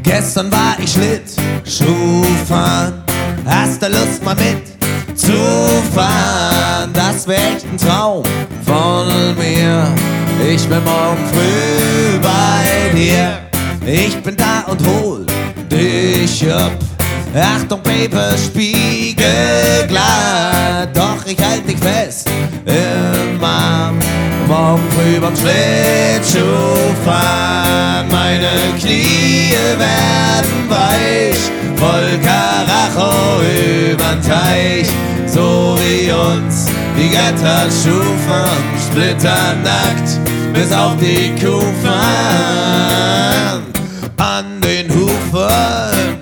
Gestern war ich Schlittschuhfahren. Hast du Lust mal mit zu fahren? Das wär echt ein Traum von mir. Ich bin morgen früh bei dir. Ich bin da und hol dich ab. Achtung, Baby, spiegelglatt. Doch ich halt dich fest im Arm. Morgen früh beim Schlittschuhfahren. Meine Knie werden weich, voll Karacho übern Teich. So wie uns die Götter schufern, splitternackt bis auf die Kufen an den Hufen.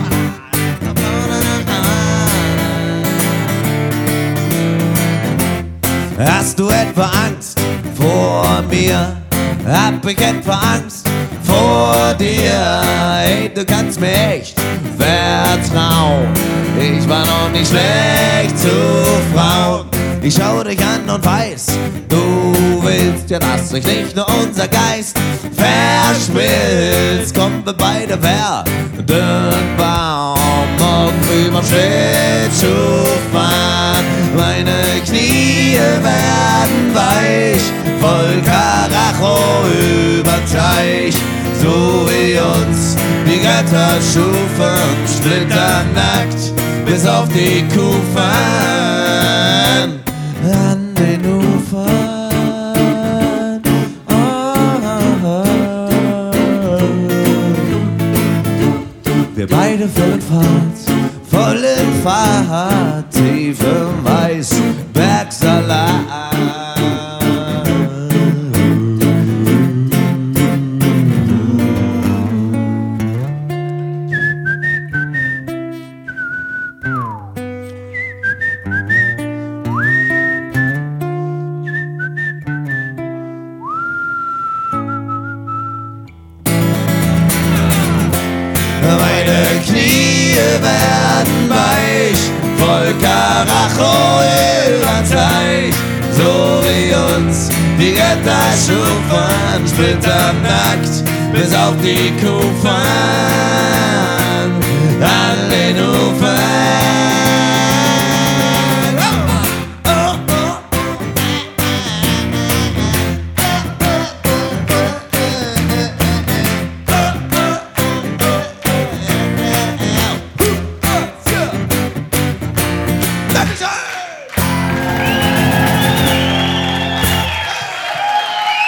Hast du etwa Angst vor mir? Hab ich etwa Angst vor dir? Hey, du kannst mir echt vertrauen. Ich war noch nicht schlecht zu Frauen. Ich schau dich an und weiß, du willst ja, dass sich nicht nur unser Geist verschmilzt. Kommen wir beide werden Baum. Morgen früh beim Schlittschuhfahren. Meine Knie werden weich, voll Karacho übern Teich. So wie uns die Götter schufen, splitternackt bis auf die Kufen an den Ufern. Oh, oh, oh. Wir beide voll in Fahrt, tief im Weißbergsalat. Meine Knie werden weich, voll Karacho übern Teich. So wie uns die Götter schufen, splitternackt bis auf die Kufen an den Ufern.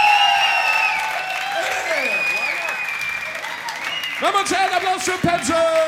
Nochmal einen Applaus für Pension!